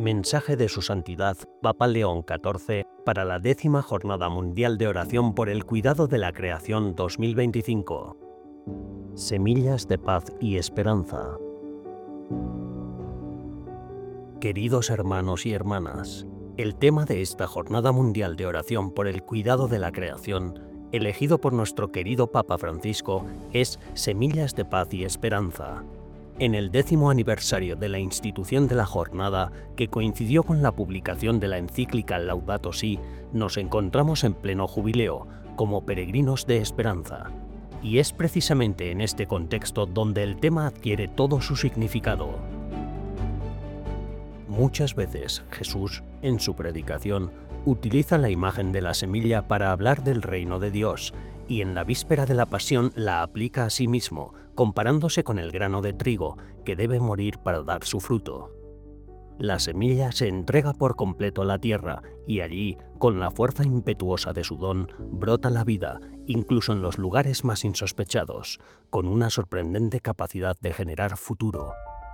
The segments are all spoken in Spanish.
Mensaje de Su Santidad Papa León XIV para la 10ª Jornada Mundial de Oración por el Cuidado de la Creación 2025. Semillas de paz y esperanza. Queridos hermanos y hermanas, el tema de esta Jornada Mundial de Oración por el Cuidado de la Creación, elegido por nuestro querido Papa Francisco, es Semillas de paz y esperanza. En el 10º aniversario de la institución de la jornada, que coincidió con la publicación de la encíclica Laudato Si, nos encontramos en pleno jubileo, como peregrinos de esperanza. Y es precisamente en este contexto donde el tema adquiere todo su significado. Muchas veces Jesús, en su predicación, utiliza la imagen de la semilla para hablar del reino de Dios, y en la víspera de la pasión la aplica a sí mismo, comparándose con el grano de trigo, que debe morir para dar su fruto. La semilla se entrega por completo a la tierra, y allí, con la fuerza impetuosa de su don, brota la vida, incluso en los lugares más insospechados, con una sorprendente capacidad de generar futuro.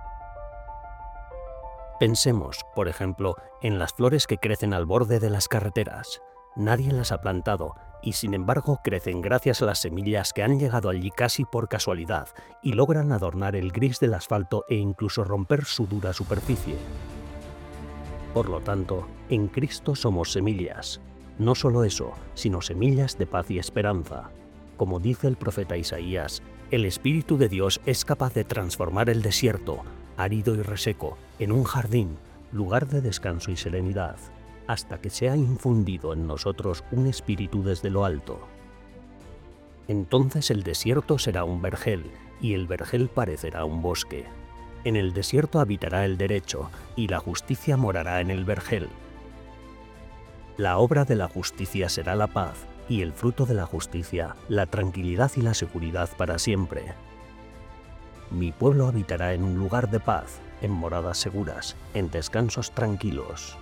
Pensemos, por ejemplo, en las flores que crecen al borde de las carreteras. Nadie las ha plantado, y sin embargo crecen gracias a las semillas que han llegado allí casi por casualidad y logran adornar el gris del asfalto e incluso romper su dura superficie. Por lo tanto, en Cristo somos semillas. No solo eso, sino semillas de paz y esperanza. Como dice el profeta Isaías, el Espíritu de Dios es capaz de transformar el desierto, árido y reseco, en un jardín, lugar de descanso y serenidad, hasta que sea infundido en nosotros un espíritu desde lo alto. Entonces el desierto será un vergel, y el vergel parecerá un bosque. En el desierto habitará el derecho, y la justicia morará en el vergel. La obra de la justicia será la paz, y el fruto de la justicia, la tranquilidad y la seguridad para siempre. Mi pueblo habitará en un lugar de paz, en moradas seguras, en descansos tranquilos.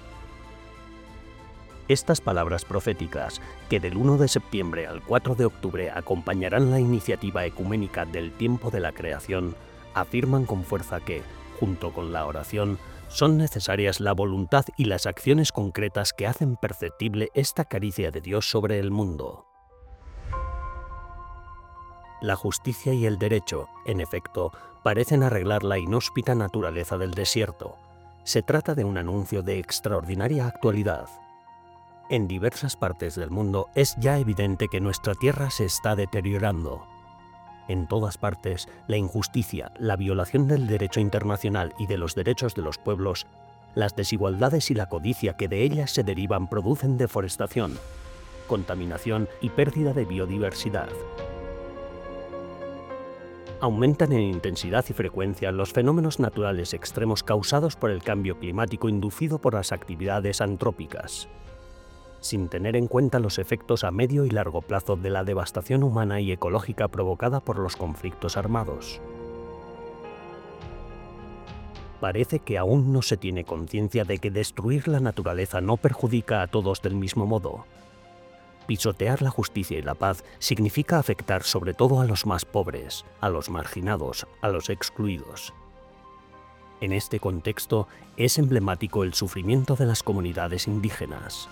Estas palabras proféticas, que del 1 de septiembre al 4 de octubre acompañarán la iniciativa ecuménica del tiempo de la creación, afirman con fuerza que, junto con la oración, son necesarias la voluntad y las acciones concretas que hacen perceptible esta caricia de Dios sobre el mundo. La justicia y el derecho, en efecto, parecen arreglar la inhóspita naturaleza del desierto. Se trata de un anuncio de extraordinaria actualidad. En diversas partes del mundo es ya evidente que nuestra tierra se está deteriorando. En todas partes, la injusticia, la violación del derecho internacional y de los derechos de los pueblos, las desigualdades y la codicia que de ellas se derivan producen deforestación, contaminación y pérdida de biodiversidad. Aumentan en intensidad y frecuencia los fenómenos naturales extremos causados por el cambio climático inducido por las actividades antrópicas, sin tener en cuenta los efectos a medio y largo plazo de la devastación humana y ecológica provocada por los conflictos armados. Parece que aún no se tiene conciencia de que destruir la naturaleza no perjudica a todos del mismo modo. Pisotear la justicia y la paz significa afectar sobre todo a los más pobres, a los marginados, a los excluidos. En este contexto es emblemático el sufrimiento de las comunidades indígenas.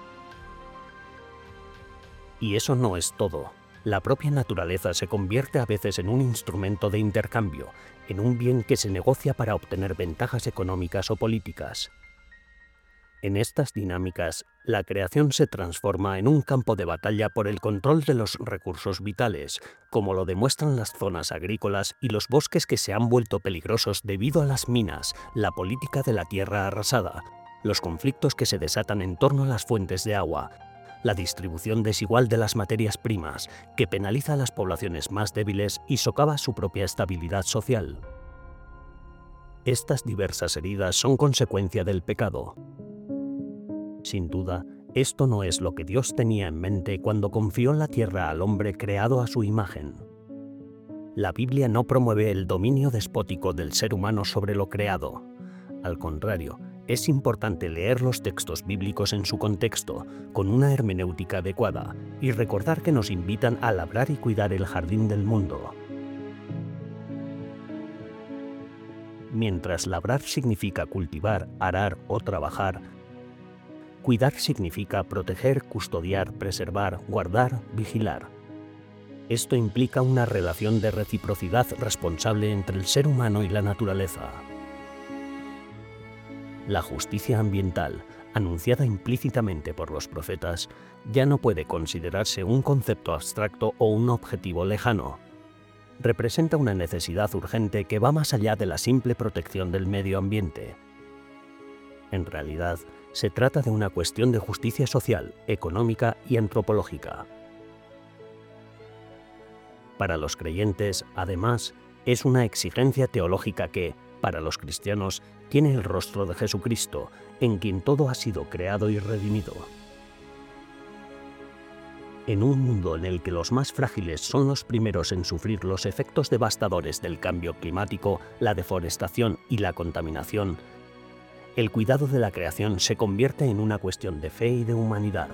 Y eso no es todo. La propia naturaleza se convierte a veces en un instrumento de intercambio, en un bien que se negocia para obtener ventajas económicas o políticas. En estas dinámicas, la creación se transforma en un campo de batalla por el control de los recursos vitales, como lo demuestran las zonas agrícolas y los bosques que se han vuelto peligrosos debido a las minas, la política de la tierra arrasada, los conflictos que se desatan en torno a las fuentes de agua, la distribución desigual de las materias primas, que penaliza a las poblaciones más débiles y socava su propia estabilidad social. Estas diversas heridas son consecuencia del pecado. Sin duda, esto no es lo que Dios tenía en mente cuando confió la tierra al hombre creado a su imagen. La Biblia no promueve el dominio despótico del ser humano sobre lo creado. Al contrario, es importante leer los textos bíblicos en su contexto, con una hermenéutica adecuada, y recordar que nos invitan a labrar y cuidar el jardín del mundo. Mientras labrar significa cultivar, arar o trabajar, cuidar significa proteger, custodiar, preservar, guardar, vigilar. Esto implica una relación de reciprocidad responsable entre el ser humano y la naturaleza. La justicia ambiental, anunciada implícitamente por los profetas, ya no puede considerarse un concepto abstracto o un objetivo lejano. Representa una necesidad urgente que va más allá de la simple protección del medio ambiente. En realidad, se trata de una cuestión de justicia social, económica y antropológica. Para los creyentes, además, es una exigencia teológica que, para los cristianos, tiene el rostro de Jesucristo, en quien todo ha sido creado y redimido. En un mundo en el que los más frágiles son los primeros en sufrir los efectos devastadores del cambio climático, la deforestación y la contaminación, el cuidado de la creación se convierte en una cuestión de fe y de humanidad.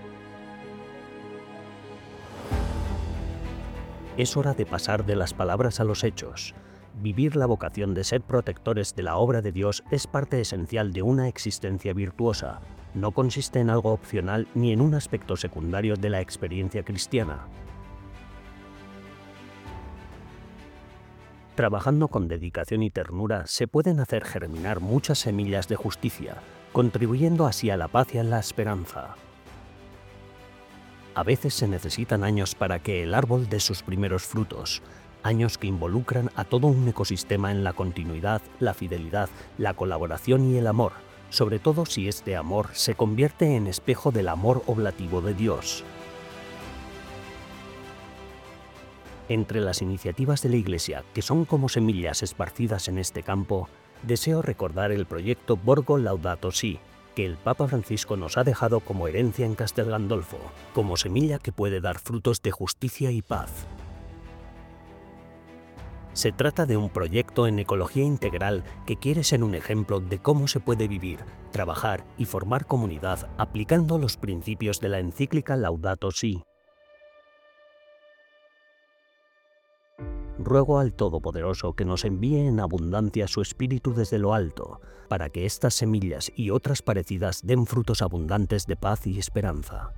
Es hora de pasar de las palabras a los hechos. Vivir la vocación de ser protectores de la obra de Dios es parte esencial de una existencia virtuosa. No consiste en algo opcional ni en un aspecto secundario de la experiencia cristiana. Trabajando con dedicación y ternura se pueden hacer germinar muchas semillas de justicia, contribuyendo así a la paz y a la esperanza. A veces se necesitan años para que el árbol dé sus primeros frutos, años que involucran a todo un ecosistema en la continuidad, la fidelidad, la colaboración y el amor, sobre todo si este amor se convierte en espejo del amor oblativo de Dios. Entre las iniciativas de la Iglesia, que son como semillas esparcidas en este campo, deseo recordar el proyecto Borgo Laudato Si, que el Papa Francisco nos ha dejado como herencia en Castel Gandolfo, como semilla que puede dar frutos de justicia y paz. Se trata de un proyecto en ecología integral que quiere ser un ejemplo de cómo se puede vivir, trabajar y formar comunidad aplicando los principios de la encíclica Laudato Si. Ruego al Todopoderoso que nos envíe en abundancia su Espíritu desde lo alto, para que estas semillas y otras parecidas den frutos abundantes de paz y esperanza.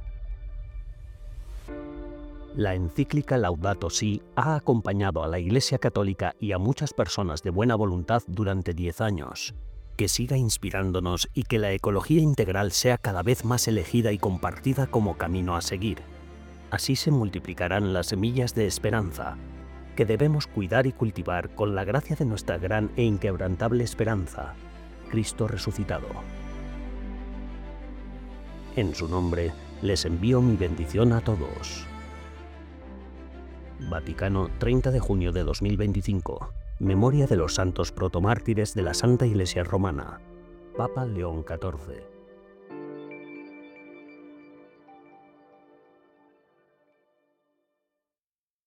La encíclica Laudato Si ha acompañado a la Iglesia Católica y a muchas personas de buena voluntad durante 10 años. Que siga inspirándonos y que la ecología integral sea cada vez más elegida y compartida como camino a seguir. Así se multiplicarán las semillas de esperanza, que debemos cuidar y cultivar con la gracia de nuestra gran e inquebrantable esperanza, Cristo resucitado. En su nombre, les envío mi bendición a todos. Vaticano, 30 de junio de 2025. Memoria de los santos protomártires de la Santa Iglesia Romana. Papa León XIV.